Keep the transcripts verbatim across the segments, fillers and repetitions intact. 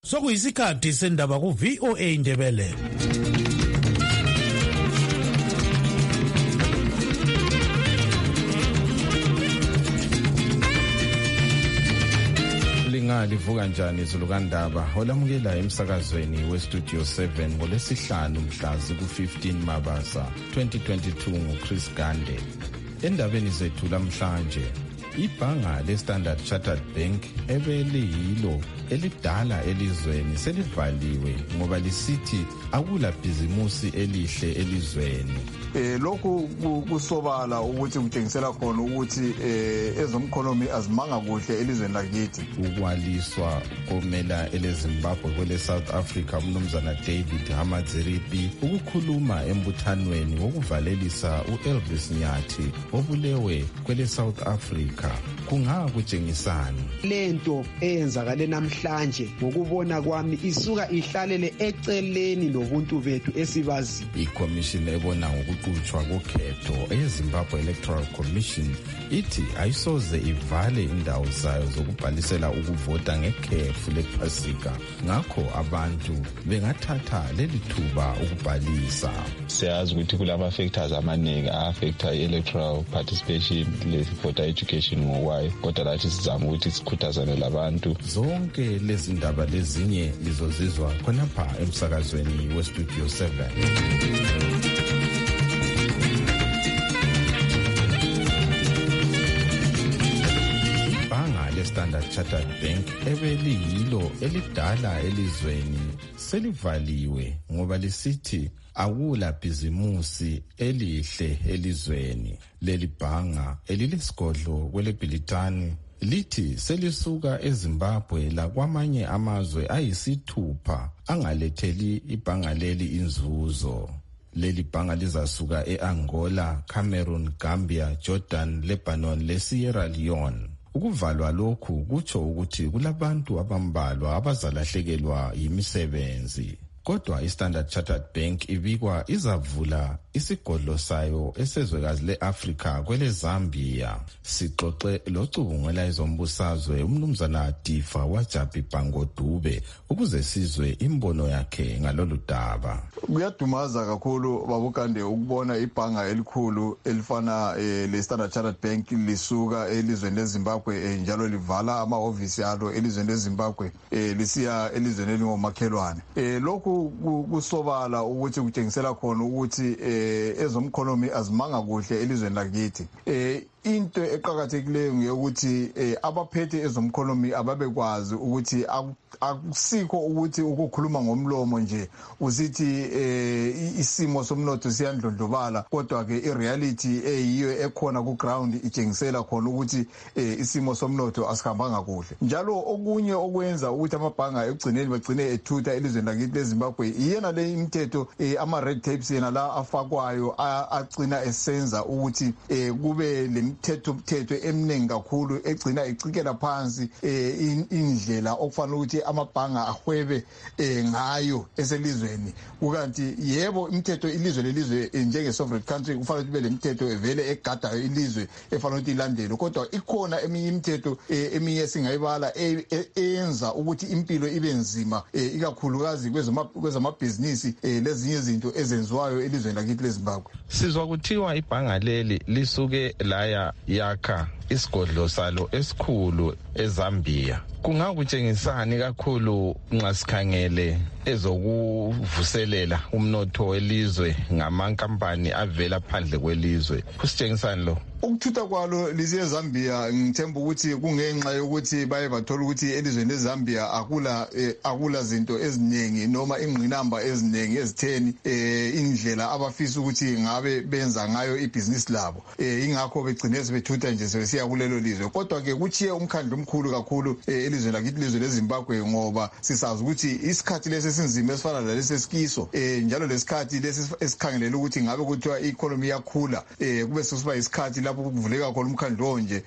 sokuyisikhathi sendaba ku V O A Ndebele. Livuka njani izulukandaba olamukela emsakazweni westudio seven ngolesihlanu mhla ziku-fifteen Mabasa twenty twenty-two nguChris Gande. Endabeni zethu lamhlanje, ibhanga le-Standard Chartered Bank ebeliyilo elidala elizweni selivaliwe ngoba lisithi akula bhizimusi elihle elizweni. Eh lokhu kusobala ukuthi kutshengisela khona ukuthi eh ezomkhonomi azimanga kuhle elizweni lakithi. Ukwaliswa komela eleZimbabwe kwele South Africa umnumzana David Hamadziripi ukukhuluma embuthanweni wokuvalelisa uElvis Nyathi obulewe kwele South Africa kungakutshengisani. Lento eyenzakale namhlanje ngokubona kwami isuka ihlalele eceleni lobuntu bethu esibazi. I-commission ebona ngokuqhutshwa kokhetho eZimbabwe Electoral Commission ithi ayisoze ivale indawo zayo zokubhalisela ukuvota ngekhefu lephasika, ngakho abantu bengathatha leli thuba ukubhalisa. Siyazi ukuthi kulama factors amaningi affecta electoral participation le voter education ngokwayo, kodwa lathi sizama ukuthi sikhuthazane labantu. Zonke lezi ndaba lezinye lizozizwa khonapha emsakazweni westudio seven. Standard Chartered Bank ebeliyilo elidala elizweni selivaliwe ngoba lisithi akula bhizimusi elihle elizweni. Leli bhanga elilesigodlo kwele Bhilitani lithi selisuka eZimbabwe la kwamanye amazwe ayisithupha angaletheli ibhanga leli inzuzo. Leli bhanga lizasuka eAngola, Cameroon, Gambia, Jordan, Lebanon le Sierra Leone. Ukuvalwa lokhu kutsho ukuthi kulabantu abambalwa abazalahlekelwa yimisebenzi. Kodwa iStandard Chartered Bank ibikwa izavula isigodlo sayo esezwekazi leAfrika kwele Zambia. Sixoxe locubungela ezombusazwe umnumzana Difa Wajabi Bangodube ukuze sizwe imbono yakhe ngalolu daba. Kuyadumaza kakhulu babukande ukubona ibhanga elikhulu elifana eh, leStandard Chartered Bank lisuka elizweni leZimbabwe eh, njalo livala amahhovisi alo elizweni leZimbabwe eh, lisiya elizweni elingomakhelwane. Eh, lokhu kusobala ukuthi kutshengisela khona ukuthi eh, ezomkhonomi azimanga kuhle elizweni lakithi. Eh, into eqhakathekileyo ngeyokuthi eh, abaphethe ezomkhonomi ababekwazi ukuthi akusikho ukuthi ukukhuluma ngomlomo nje usithi eh, isimo somnotho siyandlondlobala, kodwa ke ireality eyiyo ekhona ku ground itshengisela khona ukuthi eh, isimo somnotho asikhambanga kuhle. Njalo okunye okwenza ukuthi amabhanga egcineni bagcine ethutha elizweni lakithi leZimbabwe iyena le imithetho eh, ama red tapes yena la afakwayo agcina esenza ukuthi eh, kube le mithetho mthetho eminingi kakhulu egcina icikela phansi eh, indlela okufanele ukuthi amabhanga ahwebe eh, ngayo eselizweni. Kukanti yebo imithetho ilizwe lelizwe njenge sovereign country kufanele kube le mithetho evele egadayo ilizwe efanele ukuthi ilandelwe, kodwa ikhona eminye imithetho eh, eminye singayibala eyenza ukuthi impilo ibe nzima eh, ikakhulukazi kwezamabhizinisi eh, lezinye izinto ezenziwayo elizweni lakithi leZimbabwe. Sizwa kuthiwa ibhanga leli lisuke laya yakha isigodlo salo esikhulu eZambia. Kungakutshengisani kakhulu nxa sikhangele ezokuvuselela umnotho welizwe ngamankampani avela phandle kwelizwe? Kusitshengisani lo? Ukuthutha kwalo lisiye eZambia ngithemba ukuthi kungenxa yokuthi baye bathola ukuthi elizweni leZambia akula eh, akula zinto eziningi noma ingqinamba eziningi ezitheni eh, indlela abafisa ukuthi ngabe benza ngayo ibusiness labo. Eh, ingakho begcine sebethutha nje sebesiya kulelo lizwe. Kodwa ke kuchiye umkhandlo omkhulu kakhulu eh, elizweni lakithi lizwe leZimbabwe ngoba sisazi ukuthi isikhathi lesi esinzima esifana lalesi esikiso eh, njalo lesikhathi lesi esikhangelela ukuthi ngabe kuthiwa i-economy yakhula eh, kube sesiba isikhathi lapho kuvuleka khona umkhandlo nje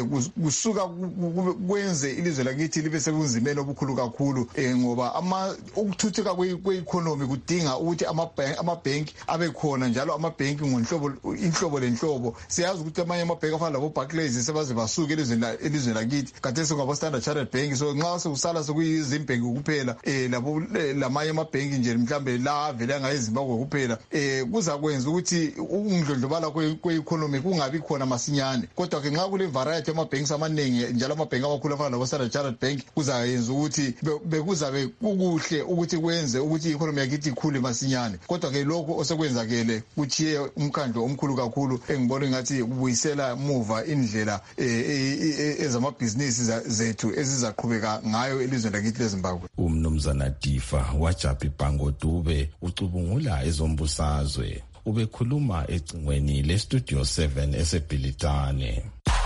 kusuka kwenze ilizwe lakithi libe sebunzimeni obukhulu kakhulu ngoba ama ukuthutheka kwe-economy kudinga ukuthi amabhenki abe khona njalo amabhenki ngonhlobo inhlobo lenhlobo. Siyazi ukuthi amanye amabhenki afana labo Barclays sebaze basuke elizweni elizweni lakithi kade singabo Standard Chartered Bank. So nxa sekusala sekuyizimbank kuphela eh labo lamanye amabhank nje mhlambe la vele angayizimbabwe kuphela eh kuza kwenza ukuthi ukundlondlobala kwe-economy kungabi khona masinyane. Kodwa ke nxa kule variety amabhanks amaningi njalo amabhank amakhulu afana nabo Standard Chartered Bank kuzayenza ukuthi bekuzabe kukuhle ukuthi kwenze ukuthi i-economy yakithi ikhule masinyane. Kodwa ke lokho osekwenzakele kuchiye umkhandlo omkhulu kakhulu engibona ngathi kubuyisela muva indlela ezamabhizinisi zethu ezizaqhubeka ngayo elizweni lakithi leZimbabwe. Umnumzana Difa waJapi Bhango Dube ucubungula ezombusazwe ubekhuluma ecingweni leStudio seven eseBhilitane.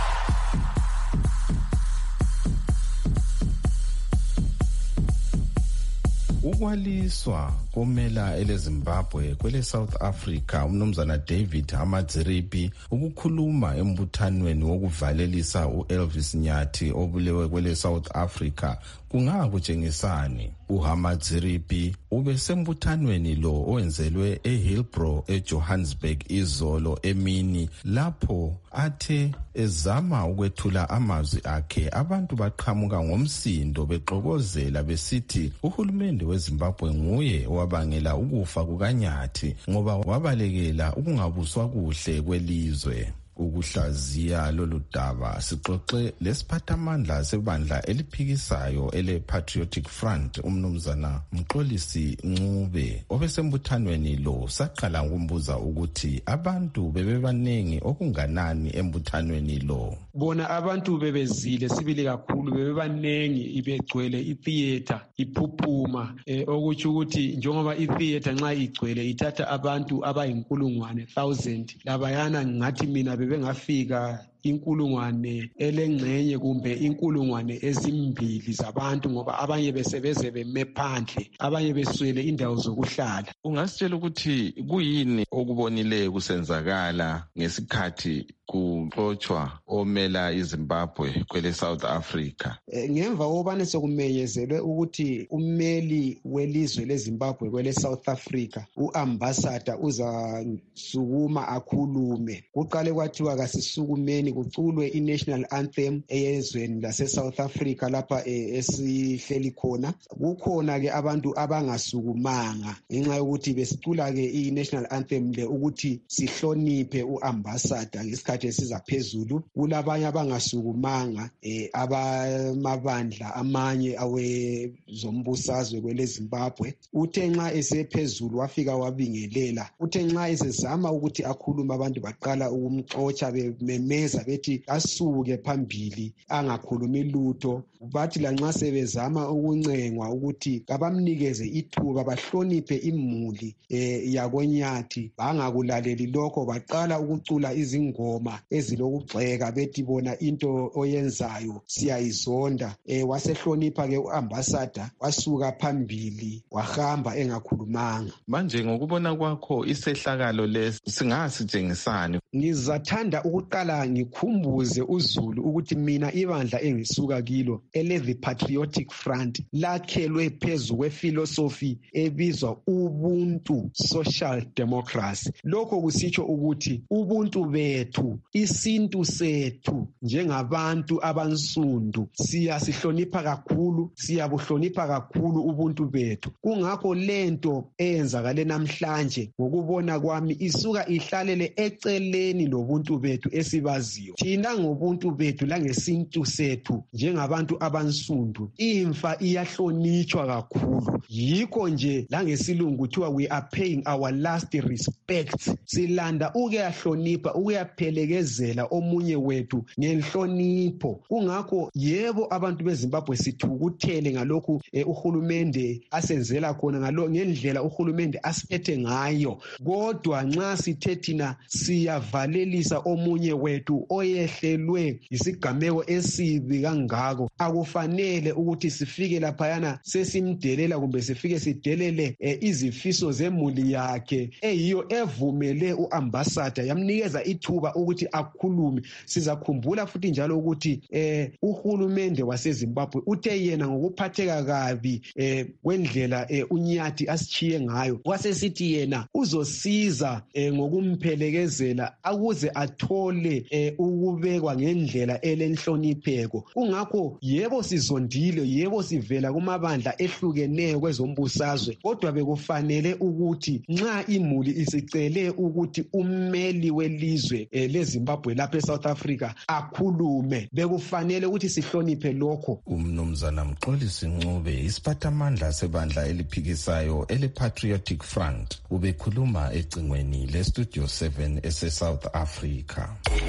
Ukwaliswa komela eleZimbabwe kwele South Africa umnumzana David Hamadziripi ukukhuluma embuthanweni wokuvalelisa uElvis Nyathi obulewe kwele South Africa kungakutshengisani. uHamadziripi ubesembuthanweni lo owenzelwe eHillbrow eJohannesburg izolo emini lapho athe ezama ukwethula amazwi akhe abantu baqhamuka ngomsindo bexokozela besithi uhulumende weZimbabwe nguye owabangela ukufa kukaNyathi ngoba wabalekela ukungabuswa kuhle kwelizwe. Ukuhlaziya lolu daba sixoxe lesiphathamandla sebandla eliphikisayo ele Patriotic Front umnumzana Mxolisi Ncube obesembuthanweni lo. Saqala ukumbuza ukuthi abantu bebebanengi okunganani embuthanweni lo. Bona abantu bebezile sibili kakhulu bebebanengi ibegcwele itheater iphuphuma eh, okutsho ukuthi njengoba itheater nxa igcwele ithatha abantu abayinkulungwane thousand labayana ngathi mina bengafika inkulungwane elengcenye kumbe inkulungwane ezimbili zabantu ngoba abanye besebeze beme phandle abanye beswele indawo zokuhlala. Ungasitshela ukuthi kuyini okubonile kusenzakala ngesikhathi kuxotshwa omela iZimbabwe kwele South Africa? E, ngemva kobane sokumenyezelwe ukuthi ummeli welizwe leZimbabwe kwele South Africa uambassador uzasukuma akhulume kuqale kwathiwa kasisukumeni kuculwe i-national anthem eyezweni lase-South Africa lapha e, esihleli khona. Kukhona-ke abantu abangasukumanga ngenxa yokuthi besicula ke i-national anthem le ukuthi sihloniphe uambassador ngesikhathi esiza phezulu. Kulabanye abangasukumanga e, abamabandla amanye awezombusazwe kwele Zimbabwe. Uthe nxa esephezulu wafika wabingelela. Uthe nxa esezama ukuthi akhulume abantu baqala ukumxotsha bememeza bethi asuke phambili angakhulumi lutho. Bathi lanxa sebezama ukuncengwa ukuthi kabamnikeze ithuba bahloniphe imuli e, yakoNyathi bangakulaleli lokho baqala ukucula izingoma ezilokugxeka bethi bona into oyenzayo siyayizonda. E, wasehlonipha ke uambassador wasuka phambili wahamba engakhulumanga. Manje ngokubona kwakho isehlakalo lesi singasitshengisani? Ngizathanda ukuqala ngikhumbuze uZulu ukuthi mina ibandla engisuka kilo ele Patriotic Front lakhelwe phezu kwefilosofi ebizwa Ubuntu Social Democracy. Lokho kusitsho ukuthi ubuntu bethu, isintu sethu njengabantu abansundu siyasihlonipha kakhulu, siyabuhlonipha kakhulu ubuntu bethu. Kungakho lento eyenzakale namhlanje ngokubona kwami isuka ihlalele eceleni lobuntu bethu esibaziyo. Thina ngobuntu bethu langesintu sethu njengabantu abansundu imfa iyahlonitshwa kakhulu. Yikho nje langesilungu kuthiwa we are paying our last respects. Silanda ukuyahlonipha ukuyaphelekezela omunye wethu ngenhlonipho. Kungakho yebo abantu beZimbabwe sithukuthele ngalokhu eh, uhulumende asenzela khona ngalo ngendlela uhulumende asiphethe ngayo. Kodwa nxa sithe thina siyavalelisa omunye wethu oyehlelwe isigameko esibi kangako, akufanele ukuthi sifike laphayana sesimdelela kumbe sifike sidelele eh, izifiso zemuli yakhe eyiyo evumele uambassador yamnikeza ithuba ukuthi akhulume. Sizakhumbula futhi njalo ukuthi eh, uhulumende waseZimbabwe uthe yena ngokuphatheka kabi eh, kwendlela eh, uNyathi asichiye ngayo wasesithi yena uzosiza eh, ngokumphelekezela akuze athole eh, ukubekwa ngendlela elenhlonipheko. Kungakho yebo sizondile, yebo sivela kumabandla ehlukeneyo kwezombusazwe, kodwa bekufanele ukuthi nxa imuli isicele ukuthi ummeli welizwe eh, leZimbabwe lapha eSouth Africa akhulume, bekufanele ukuthi sihloniphe lokho. Umnumzana Mxolisi Ncube, isiphathamandla sebandla eliphikisayo ele-Patriotic Front, ubekhuluma ecingweni le-Studio seven ese-South Africa.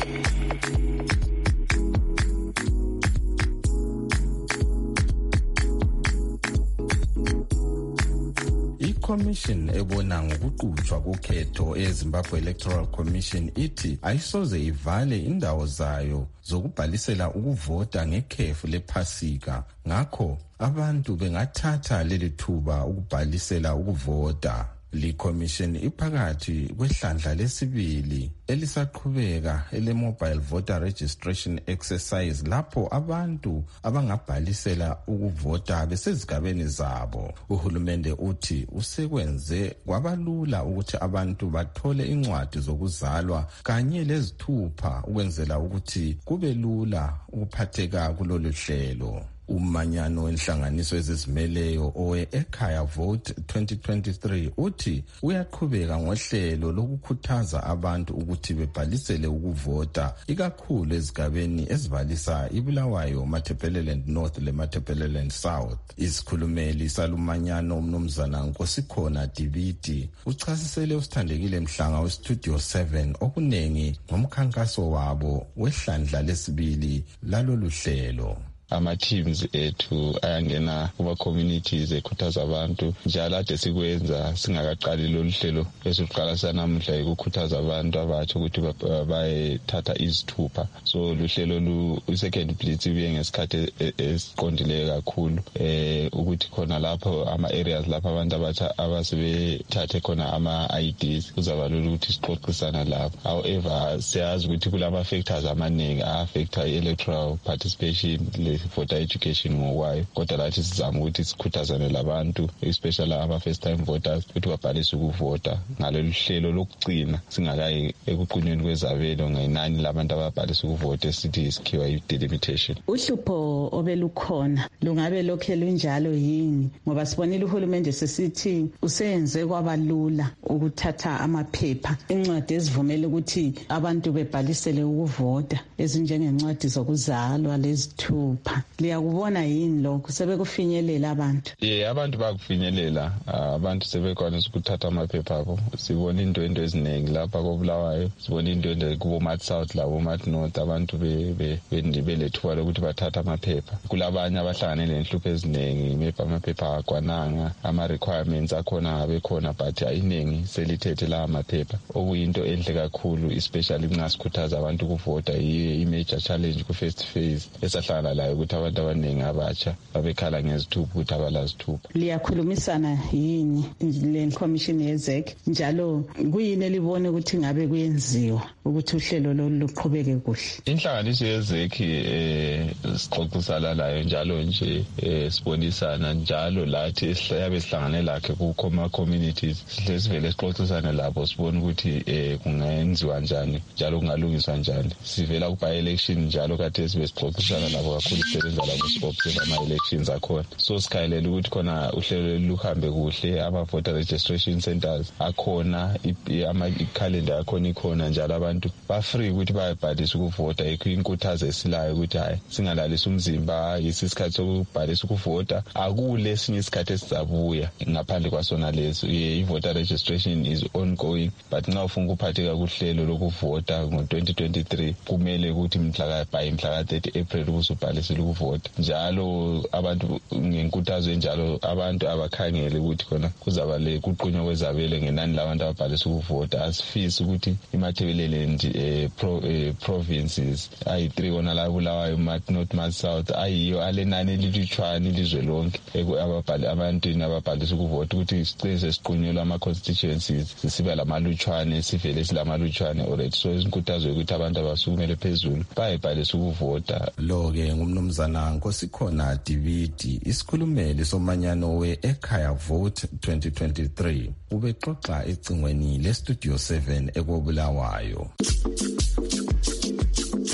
iCommission ebona ngokuqhutshwa kokhetho eZimbabwe Electoral Commission ithi ayisoze ivale indawo zayo zokubhalisela ukuvota ngekhefu lephasika, ngakho abantu bengathatha leli thuba ukubhalisela ukuvota. LiCommission iphakathi kwehlandla lesibili elisaqhubeka ele-Mobile Voter Registration Exercise, lapho abantu abangabhalisela ukuvota besezigabeni zabo. Uhulumende uthi usekwenze kwabalula ukuthi abantu bathole incwadi zokuzalwa kanye lezithupha ukwenzela ukuthi kube lula ukuphatheka kulolu hlelo. Umanyano wenhlanganiso ezizimeleyo owe-Ekhaya Vote twenty twenty-three uthi uyaqhubeka ngohlelo lokukhuthaza abantu ukuthi bebhalisele ukuvota, ikakhulu ezigabeni ezibalisa iBulawayo, Matabeleland North leMatabeleland South. Isikhulumeli salumanyano umnumzana Nkosikhona Dibidi uchasisele usithandekile Mhlanga weStudio seven okunengi ngomkhankaso wabo wehlandla lesibili lalolu hlelo. Ama-teams ethu ayangena kuma-communities ekhuthaza abantu, njalo ade sikwenza singakaqali lolu hlelo esiqala sanamuhla ukukhuthaza abantu abatsha ukuthi bayethatha izithupha. So lu hlelo lu second blitz ibuye ngesikhathi esiqondileyo kakhulu eh ukuthi khona lapho ama-areas lapho abantu abatsha abasebethathe khona ama-I Ds kuzaba lula ukuthi sixoxisana lapho. However, siyazi ukuthi kulama-factors amaningi a-affecta i-electoral participation voter education ngokwayo, kodwa lathi sizama ukuthi sikhuthazane labantu especially ama-first time voters ukuthi babhalise ukuvota ngalolu hlelo lokugcina singakayi ekuqunyweni kwezabelo ngenani labantu ababhalise ukuvota esithi isikhiwa i-delimitation. Uhlupho obelukhona lungabe lokhe lunjalo yini? Ngoba sibonile uhulumende sesithi useyenze kwabalula ukuthatha amaphepha, incwadi ezivumela ukuthi abantu bebhalisele ukuvota ezinjengencwadi zokuzalwa lezithupha. Liyakubona yini lokho? Sebekufinyelela abantu? Yeah, abantu bakufinyelela. Abantu sebekwanisa ukuthatha amaphepha abo. Sibona indwendwe eziningi lapha koBulawayo, sibona indwendwe kubo Mat South labo Mat North, abantu be belethuba lokuthi bathatha amaphepha. Kulabanye abahlanganele nenhlupho eziningi, maybe amaphepha akwananga, ama requirements akhona ngabekhona but ayiningi selithethe la amaphepha. Okuyinto enhle kakhulu especially nxa sikhuthaza abantu ukuvota. I-major challenge ku first phase esahlala layo ukuthi abantu abaningi abatsha babekhala ngezithupha ukuthi abalazithupha. Liyakhulumisana yini le commission yezek njalo kuyini elibone ukuthi ngabe kuyenziwa ukuthi uhlelo lolu luqhubeke kuhle? Inhlanganiso yezek eh sixoxisana layo njalo nje eh sibonisana njalo lathi siyabe sihlangane lakhe ku communities sivele sixoxisana labo sibone ukuthi eh kungenziwa njani njalo kungalungiswa njani. Sivela ku by election njalo kade sibe sixoxisana labo kakhulu sebenza labo si-observe ama-elections akhona. So sikhayelela ukuthi khona uhlelo luhambe kuhle, ama-voter registration centers akhona, i-calendar akhona ikhona, njalo abantu ba-free ukuthi bayabhalisa ukuvota. Inkuthazo esilayo ukuthi hayi singalalisa umzimba, yisi isikhathi sokubhalisa ukuvota, akule esinye isikhathi esizabuya ngaphandle kwasona leso. I-voter registration is ongoing, but nxa ufuna ukuphatheka kuhlelo lokuvota ngo-twenty twenty-three kumele ukuthi mhla by mhla thirty April ubusubhalisile ukuvota. Njalo abantu ngenkuthazo enjalo abantu abakhangele ukuthi khona kuzaba le kuqunywa kwezabelo ngenani labantu ababhalisa ukuvota. Asifisi ukuthi iMatabeleland eh, pro, eh, provinces ayi three ona la Bulawayo, Mat North, Mat South ayiyo alenani elilutshwana ilizwe lonke ababhali abantu ababhalisa ukuvota ukuthi siqise siqunyelwa ama constituencies sisiba lamalutshwane sivele silamalutshwane already. So inkuthazo ukuthi abantu abasukumele phezulu bayibhalisa ukuvota. Lo ke ngumnumzana Nkosikhona Dibidi, isikhulumeli somanyano we-Ekhaya Vote twenty twenty-three, ubexoxa ecingweni le-Studio seven ekobulawayo.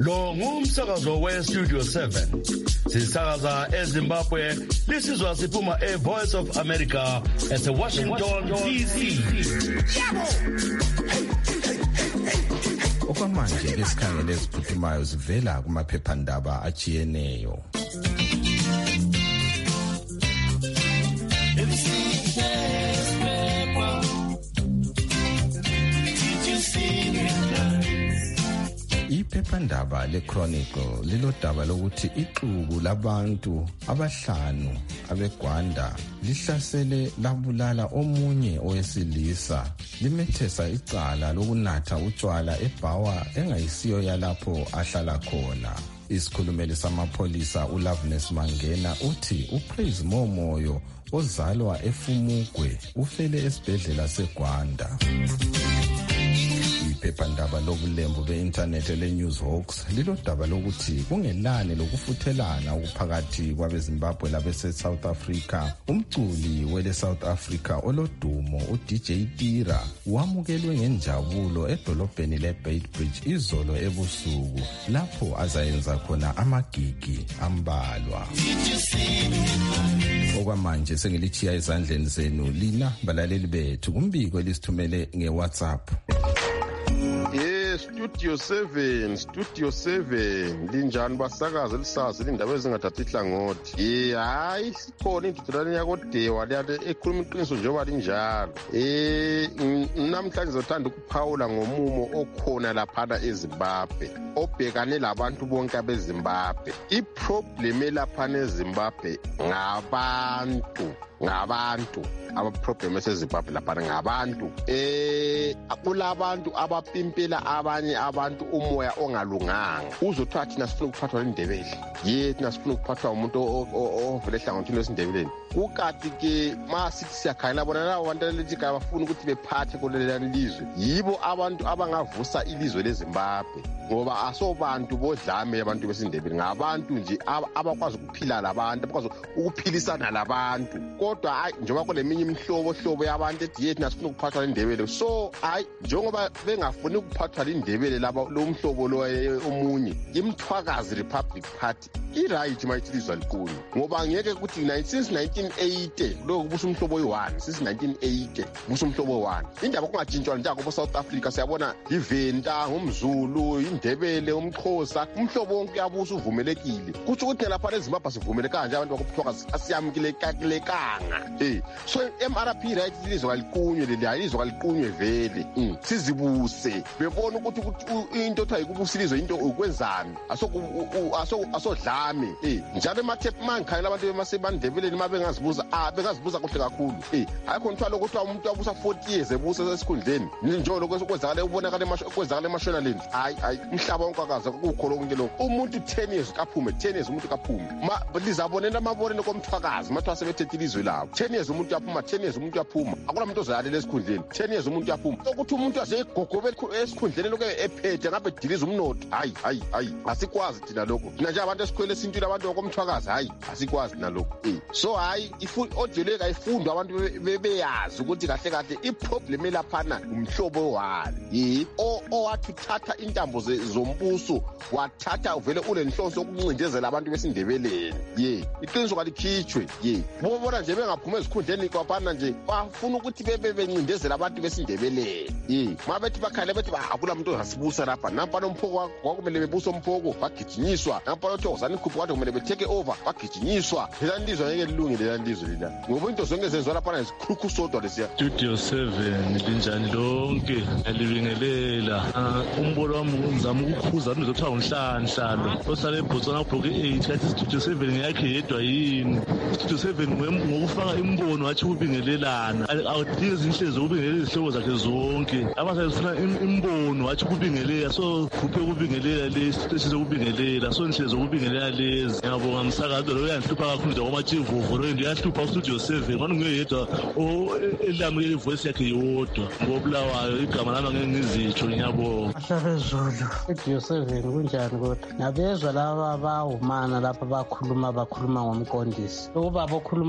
Lo ngumsakazo we-Studio seven. Sisakaza eZimbabwe, lisizwa siphuma e-Voice of America ese-Washington, D C. Okwamanje lesikhangele eziphuthumayo zivela kumaphephandaba ajiyeneyo. Iphephandaba leChronicle lilodaba lokuthi ixuku labantu abahlanu abeGwanda lihlasele labulala omunye owesilisa limethesa icala lokunatha utshwala ebhawa engayisiyo yalapho ahlala khona. Isikhulumeli samapholisa uLoveness Mangena uthi uPraise Momoyo ozalwa eFumugwe ufele esibhedlela seGwanda. Iphephandaba lobulembu be-inthanethi le-Newshawks lilodaba lokuthi kungelani lokufuthelana okuphakathi kwabeZimbabwe labese-South Africa. Umculi wele-South Africa olodumo u-D J Tira wamukelwe ngenjabulo edolobheni le-Beitbridge izolo ebusuku lapho azayenza khona amagigi ambalwa. Okwamanje sengilithiya ezandleni zenu lina balaleli bethu kumbiko elisithumele nge-WhatsApp. Studio seven, Studio seven, linjani basakaza lisazi indaba ezingathathi ihlangothi. Eh hayi sikhona indudulane yakodewa liyade ekhuluma iqiniso njengoba linjalo. Eh namhlanje ngizothanda ukuphawula ngomumo okhona lapha eZimbabwe obhekane labantu bonke abeZimbabwe. Iproblem elapha eZimbabwe ngabantu ngabantu abaproblem eseZimbabwe lapha ngabantu eh kulabantu abapimpela abanye abantu umoya ongalunganga uzothatha thina sifuna ukuphathwa indebele ye thina sifuna ukuphathwa umuntu ovele ehlangothini lesindebeleni ukati ke masithi siyakhayela bona labo bantu lethi abafuna ukuthi bephathe kulelani lizwe yibo abantu abangavusa ilizwe leZimbabwe ngoba asobantu bodlame abantu besindebele ngabantu nje abakwazi ukuphila labantu abakwazi ukuphilisana labantu kodwa hayi njengoba kuleminye imihlobo hlobo yabantu ethi yethu nasifuna ukuphathwa indebele so hayi njengoba bengafuni ukuphathwa indebele laba lo mhlobo lo omunye imthwakazi Republic Party iright mayithilizwa likhulu ngoba ngeke ukuthi since nineteen eighty lo kubusa umhlobo oyi-one since nineteen eighty kubusa umhlobo oyi-one indaba kungajintshwa njengako South Africa siyabona iVenda ngumZulu indebele umXhosa umhlobo wonke uyabusa uvumelekile kuthi ukuthi lapha eZimbabwe sivumeleka kanje abantu bakuphuthwakazi asiyamkelekanga eh so M R P right ilizwe kaliqunywe lelizwe kaliqunywe vele sizibuse bebona ukuthi into ethi ayikubusilizwe into ukwenzani asoku asodlame eh njalo emathep mangikhayela abantu bemasebandebeleni mabengazibuza ah bengazibuza kuhle kakhulu eh ayikho nthwalo ukuthi umuntu wabusa forty years ebusa esikhundleni njalo kwesokuzakala ubonakala emashokwezakala emashonaleni hayi hayi umhlaba wonke akaza kukholo konke lokho umuntu ten years kaphume ten years umuntu kaphume lizabonela amabonelo komthwakazi mathi asebethethe ilizwe lawo ten years umuntu yaphuma ten years umuntu yaphuma akula umuntu ozayalela esikhundleni ten years umuntu yaphuma ukuthi umuntu azegogobe esikhundleni lokho ephethe ngabe diliza umnotho hayi hayi hayi asikwazi thina lokho thina nje abantu esikhwele esintwini abantu bokomthwakazi hayi asikwazi nalokho eh so hayi ifundo ayifundwa abantu bebeyazi ukuthi kahle kahle iproblem elaphana umhlobo wani eh owathi uthatha intambo zombuso wathatha uvele ulenhlonso okuncindezela abantu besindebeleni ye iqiniso kalikhitshwe ye bobona nje bengaphuma ezikhundleni kwaphana nje bafuna ukuthi bebe bencindezela abantu besindebeleni ye mabethi bakhale bethi akula umuntu ozasibusa lapha nampa nomphoko kwakumele bebusa umphoko bagijinyiswa nampa lothozana ikhuphu kwathi kumele beteke over bagijinyiswa lelani lizwe ngeke lilungile lelani lizwe lila ngoba into zonke zenziwa lapha nesikhukhu sodwa lesiya. Studio seven linjani lonke alibingelela umbono wami ngizama ukukhuza into zokuthiwa unhlanhlalo osale eBotswana ublock eight kathi Studio seven ngiyakhe yedwa yini Studio seven ngokufaka imbono wathi ubingelelana awudinga izinhlelo zokubingelela izihlobo zakhe zonke abasayifuna imbono wathi ukubingelela so kuphe ukubingelela lesi sizokubingelela so inhlelo zokubingelela lezi ngiyabonga umsakazo lo uyanhlupha kakhulu nje ngomachivuvu lo ndiyahlupha uStudio seven ngani ngiyedwa elamukela ivoice yakhe yodwa ngobulawayo igama lami ngeke ngizitsho ngiyabonga. Ahlabezulu Studio seven kunjani kodwa nabezwa laba abahumana lapha bakhuluma bakhuluma ngomqondisi ukuba bokhuluma ngomqondisi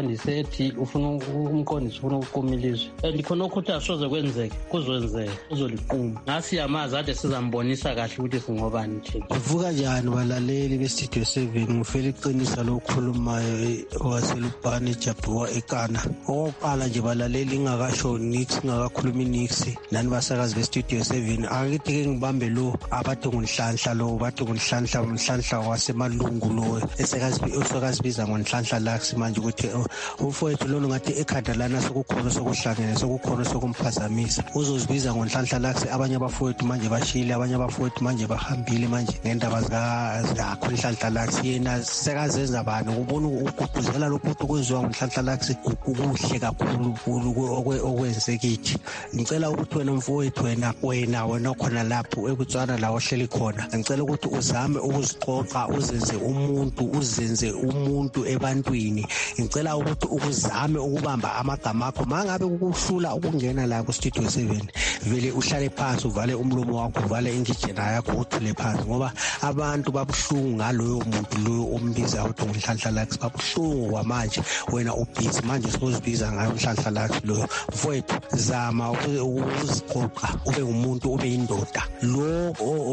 umqondisi ethi ufuna umqondisi ufuna ukuquma ilizwe and khona ukuthi asoze kwenzeke kuzwenzeka uzoliquma ngasi yamazi ade sizambonisa kahle ukuthi singobani thina. Uvuka njani balaleli bestudio seven? Ngifela iqinisa lokukhulumayo owaselubhani Jabuwa eKana. Oqala nje balaleli ingakasho nix ngakakhuluma nix nani basakazi bestudio seven akithi ke ngibambe lo abade ngonhlanhla lo bade ngonhlanhla ngonhlanhla wasemalungu lo esekazi osakazibiza ngonhlanhla lax manje ukuthi ufowethu lo ngathi ekhada lana sokukhona sokuhlangene sokukhona sokumphazamisa uzozibiza ngonhlanhla lax. Abanye abafowethu manje bashile, abanye abafowethu manje bahambile manje ngendaba zakho inhlanhla lax. Yena sekazenza bani ubona ukugquzela lokho okwenziwa ngonhlanhla lax ukuhle kakhulu okwenzekithi. Ngicela ukuthi wena mfowethu wena wena wena khona lapho ebutswana la ohleli khona ngicela ukuthi uzame ukuzixoxa uzenze umuntu uzenze umuntu ebantwini. Ngicela ukuthi ukuzame ukubamba amagama akho mangabe ukuhlula ukungena la ku studio seven vele uhlale phansi uvale umlomo wakho uvale ingijena yakho uthule phansi ngoba abantu babuhlungu ngaloyo muntu loyo ombiza ukuthi unhlanhla lax babuhlungu kwamanje wena ubhizi manje sokuzibiza ngayo unhlanhla lax loyo. Mfowethu zama ukuzixoxa ube umuntu ube indoda lo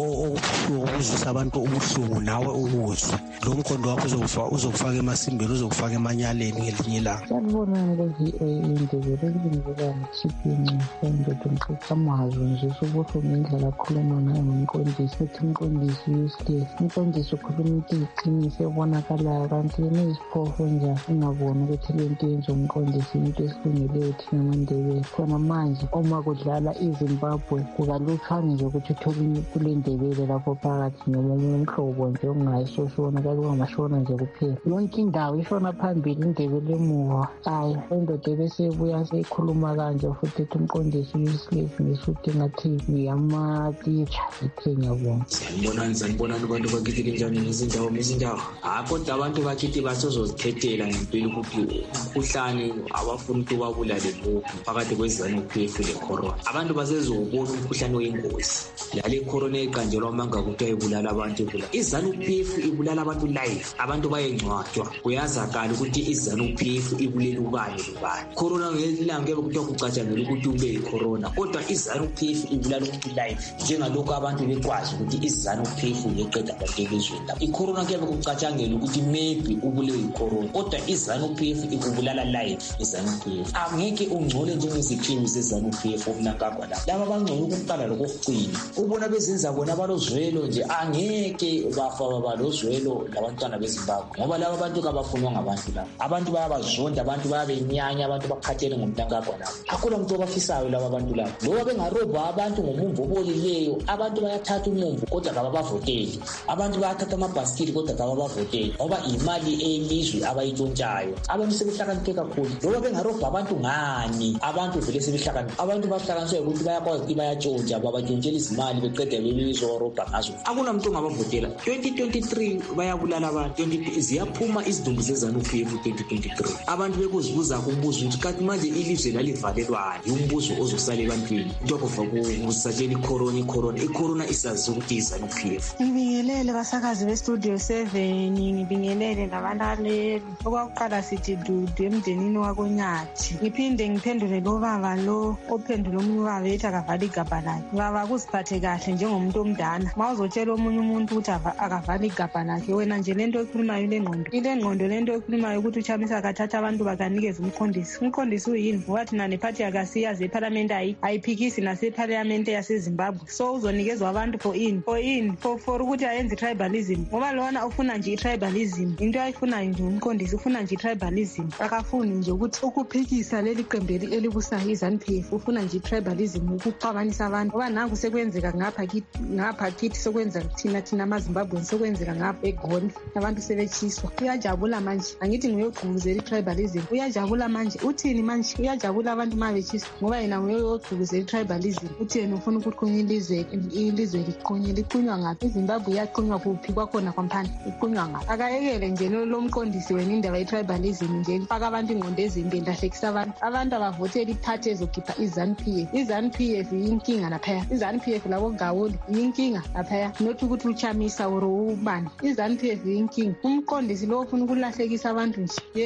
okuzisa abantu ubuhlungu nawe ukuzwe lo mkhondo wakho uzokufaka uzokufaka emasimbeni uzokufaka emanyaleni ngelinye ilanga. Sanibona lezi indebele ngibizela ngishiphinga sendoda ngicamazo nje sobuhlungu indlela khuluma nayo ngomqondisi ethi umqondisi useless umqondisi ukhuluma into iqiniso ebonakalayo kanti neziphofu nje ungaboni ukuthi lento yenza umqondisi into esilungeleyo thina mandebele khona manje uma kudlala iZimbabwe kukalutshwane nje ukuthi uthole kule ndebele lapho phakathi nomunye umhlobo nje ongayishona kaloku ngashona nje kuphela yonke indawo ishona phambili indebele emuva. Hayi indoda ebesebuya seyikhuluma kanje futhi ethi umqondisi useless ngishuthi ngathi ngiyamaticha ithe ngiyabona. Sanibonani sanibonani abantu bakithi kanjani ngezindawo ngezindawo. Ha kodwa abantu bakithi basozozikhethela ngempilo ukuthi umkhuhlane abafuna ukuthi babulale lokhu phakathi kweZANU-P F le corona. Abantu basezobona umkhuhlane oyingozi yale corona eqanjelwa manga ukuthi ayibulala abantu ibulala iZANU-P F ibulala abantu live abantu bayengcwatshwa kuyazakala ukuthi iZANU-P F ibulela ubani ubani. Corona ngelilanga ngeke kuthiwa kucatshangela ukuthi ube yicorona kodwa iZANU-P F ibulala umuntu live njengalokho abantu bekwazi ukuthi iZANU-P F yeqeda abantu elizweni lapho. Icorona ngeke kucatshangela ukuthi maybe ubulewe yicorona kodwa iZANU-P F ikubulala live. iZANU-P F angeke ungcole njengezikhiwi zeZANU-P F obunakagwa lapho laba bangcola ukuqala lokugcina ubona bezenza bona abalozwelo nje angeke bafa balozwelo labantwana beZimbabwe ngoba laba bantu kabafunwa ngabantu lapho. Abantu bayabazonda abantu bayabenyanya abantu bakhathele ngomntankagwa lapho akula muntu obafisayo laba bantu lapho loba bengarobha abantu ngomumvu obolileyo abantu bayathatha umumvu kodwa kababavoteli abantu bayathatha amabhasikili kodwa kababavoteli ngoba imali elizwe abayitshontshayo. Abantu sebehlakaniphe kakhulu loba bengarobha abantu ngani abantu vele sebehlakaniphe abantu bahlakaniswe ukuthi bayakwazi ukuthi bayatshontsha babatshontshela izimali beqeda belizorobha ngazo. Akuna muntu ongabavotela. twenty twenty-three bayabulala abantu twenty ziyaphuma izidumbu zeZANU-P F twenty twenty-three abantu bekuzibuza kumbuzo ukuthi kanti manje ilizwe lalivalelwani umbuzo ozosala ebantwini njengoba kusatshela icorona icorona icorona isazi ukuthi iZANU-P F. Ngibingelele basakazi bestudio seven ngibingelele nabalaleli. Okwakuqala sithi dudu emndenini wakonyathi ngiphinde ngiphendule lo baba lo ophendula omunye ubaba ethi akavali igabha lakhe. Baba kusiphathe kahle njengomuntu omdala ma uzotshela omunye umuntu ukuthi akavali igabha lakhe wena nje lento ekhulumayo ile ngqondo ile ngqondo lento ekhulumayo ukuthi uChamisa akathatha abantu bakanikeza umqondisi. Umqondisi uyini ngoba thina nephathi yakasiyazi eParliament ayiphikisi naseParliament yaseZimbabwe so uzonikezwa abantu for in for in for for ukuthi ayenze tribalism ngoba lona ufuna nje itribalism into ayifunayo nje umqondisi ufuna nje itribalism akafuni nje ukuthi ukuphikisa leli qembeli elibusayo iZANU-P F ufuna nje itribalism ukuxabanisa abantu ngoba nangu sekwenzeka ngapha kithi ngapha kithi sokwenzeka thina thina amaZimbabwe sokwenzeka ngapha eGoli abantu sebechiswa. Uyajabula manje angithi ngiyogqugquzela itribalism uyajabula manje uthini manje uyajabula abantu mabechiswa ngoba yena ngiyogqugquzela itribalism uthi yena ufuna ukuqhunya ilizwe ilizwe liqhunye liqunywa ngaphi iZimbabwe iyaqunywa kuphi kwakhona kwamphandle iqunywa ngaphi akayekele nje lo mqondisi wena indaba yetribalism nje ifaka abantu ingqondo ezimbi ndahlekisa abantu abantu abavotela iphathi ezokhipha iZANU-P F iZANU-P F yinkinga lapha iZANU-P F labo ngawoli yinkinga lapha not ukuthi uChamisa or ubani iZANU-P F yinkinga umqondisi lo ufuna ukulahlekisa abantu nje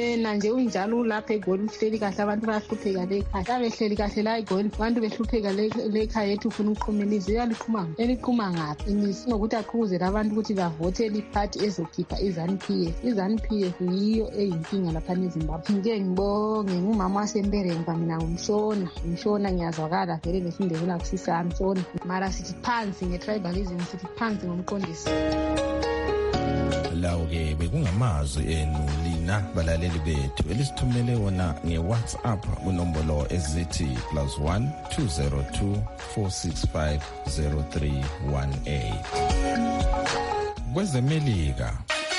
yena nje unjalo ulapha eGoli uhleli kahle abantu bayahlupheka lekhaya abehleli kahle la eGoli abantu behlupheka lekhaya ethu ufuna uqhuma ilizwe yaliqhuma eliqhuma ngaphi sinokuthi aqhubuzele abantu ukuthi bavote liphathi ezokhipha izanu-P F izanu-P F yiyo eyinkinga lapha eZimbabwe. Ngike ngibonge ngumama wasemberengwa mina ngumshona ngimshona ngiyazwakala vele lesindebela kusisami shona mara sithi phansi nge-tribalism sithi phansi ngomqondisi. Lawo-ke bekungamazwi enu lina balaleli bethu elisithumele wona nge-WhatsApp kunombolo ezithi plus one two zero two four six five zero three one eight. Kwezemelika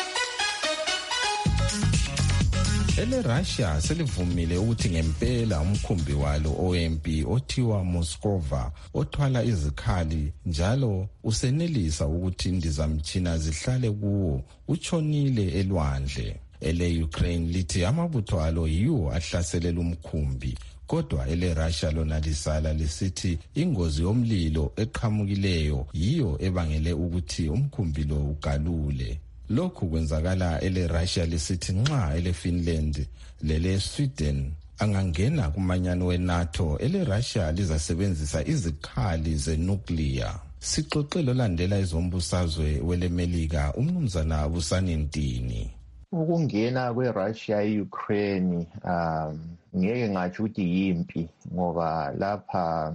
ele Russia selivumile ukuthi ngempela umkhumbi walo oyempi othiwa Moskova othwala izikhali njalo usenelisa ukuthi indizamtshina zihlale kuwo utshonile elwandle. Ele Ukraine lithi amabutho alo yiwo ahlaselela umkhumbi, kodwa ele Russia lona lisala lisithi ingozi yomlilo eqhamukileyo yiyo ebangele ukuthi umkhumbi lo ugalule. Lokhu kwenzakala ele Russia lisithi nxa ele Finland lele Sweden angangena kumanyano weNATO ele Russia lizasebenzisa izikhali zenuclear. Sixoxelo landela izombusazwe wele Melika umnumzana Busani Ntini. Ukungena kweRussia eUkraine um ngeke ngathi ukuthi yimpi ngoba lapha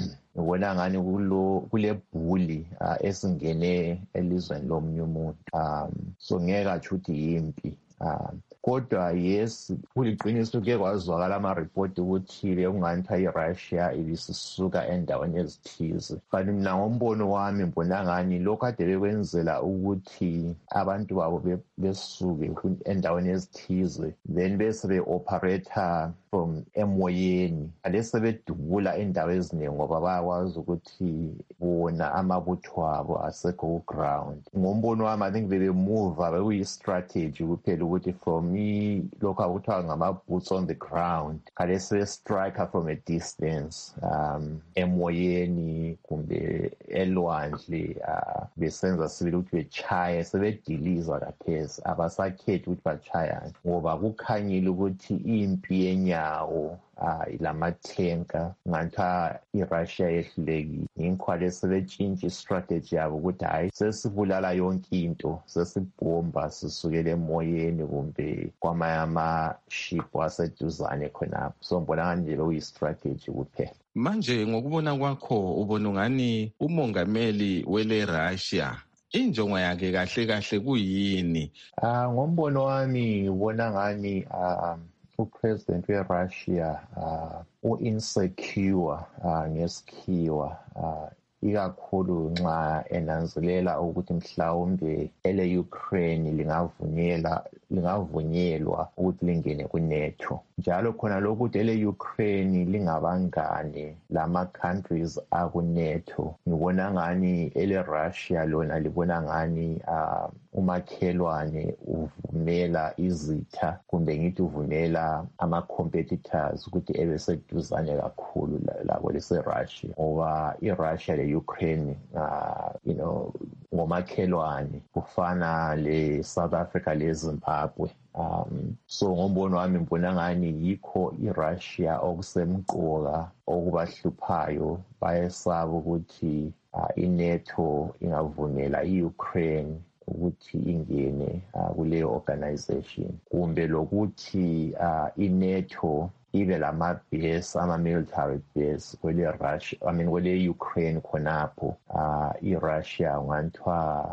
ubona ngani kulo kule bhuli uh, esingene elizweni lomunye umuntu um so ngeke athi ukuthi yimpi um kodwa yes kuliqiniso ke kwazwakala ama-report ukuthi bekunganithiwa iRussia ibisisuka endaweni ezithize kanti mina ngombono wami mbona ngani lokhu kade bekwenzela ukuthi abantu babo besuke endaweni ezithize then bese be-operator from emoyeni ade sebedubula endawo eziningi ngoba bayakwazi ukuthi bona amabutho abo asekho ku-ground. Ngombono wami I think bebemuva bekuyi-strategy kuphela ukuthi from lokhu akuthiwa ngama-boots on the ground kade sebe-striker from a distance um emoyeni kumbe elwandle uh, besenza sibili ukuthi bechaye sebediliza kaphesi abasakhethi ukuthi bachayane ngoba kukhanyile ukuthi impi yenyawo ah ilamathenka ngatha iRussia yehlulekile inkhwale sebetshintsha istrategy yabo ukuthi hayi sesibulala yonke into sesibomba sisukele emoyeni kumbe kwamayama ship waseduzane khonapho so mbona nje lo istrategy kuphela. Manje ngokubona kwakho ubona ngani umongameli wele Russia injongo yakhe kahle kahle kuyini? Ah ngombono wami ubona ngani ah upresident weRussia uh, u-insecure uh, ngesikhiwa uh, ikakhulu nxa enanzelela ukuthi mhlawumbe ele Ukraine lingavunyela lingavunyelwa ukuthi lingene kuNATO njalo khona lokuthi ele Ukraine lingabangane lama countries akuNATO ngibona ngani ele Russia lona libona ngani uh, umakhelwane uvumela izitha kumbe ngithi uvumela ama competitors ukuthi ebeseduzane kakhulu labo lese Russia ngoba iRussia le Ukraine uh, you know ngomakhelwane kufana le South Africa le Zimbabwe um so ngombono wami mbona ngani yikho iRussia okusemqoka okubahluphayo bayesaba ukuthi uh, iNATO ingavumela iUkraine ukuthi ingene uh, kuleyo organization kumbe lokuthi uh, iNATO ibe lama base ama military base kwele Russia I mean kwele Ukraine khonapho uh, iRussia ngantwa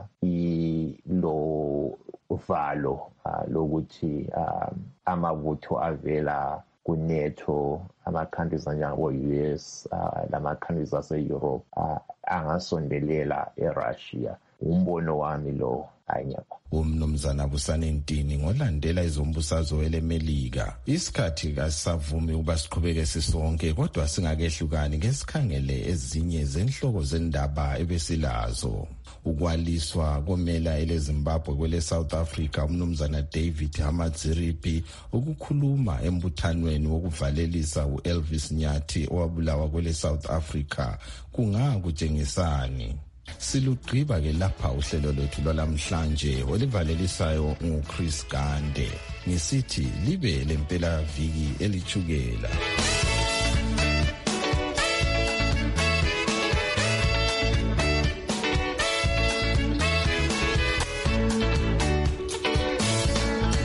ilo uvalo uh, lokuthi uh, amabutho avela kuNATO ama-countries anjengabo U S uh, lama-countries ase-Europe uh, angasondelela eRussia. Umbono wami lo ayanyapha. Umnumzana Busani Ntini ngolandela izombusazwe elemelika. Isikhathi kasavumi ukuba siqhubeke sisonke kodwa singakehlukani ngesikhangele ezinye zenhloko zendaba ebesilazo. Ukwaliswa komela ele Zimbabwe kwele South Africa umnumzana David Hamadziripi ukukhuluma embuthanweni wokuvalelisa uElvis Nyathi owabulawa kwele South Africa kungakutshengisani. Silugqiba ke lapha uhlelo lwethu lwalamhlanje olivalelisayo nguChris Gande ngisithi libe lempela viki elithukela.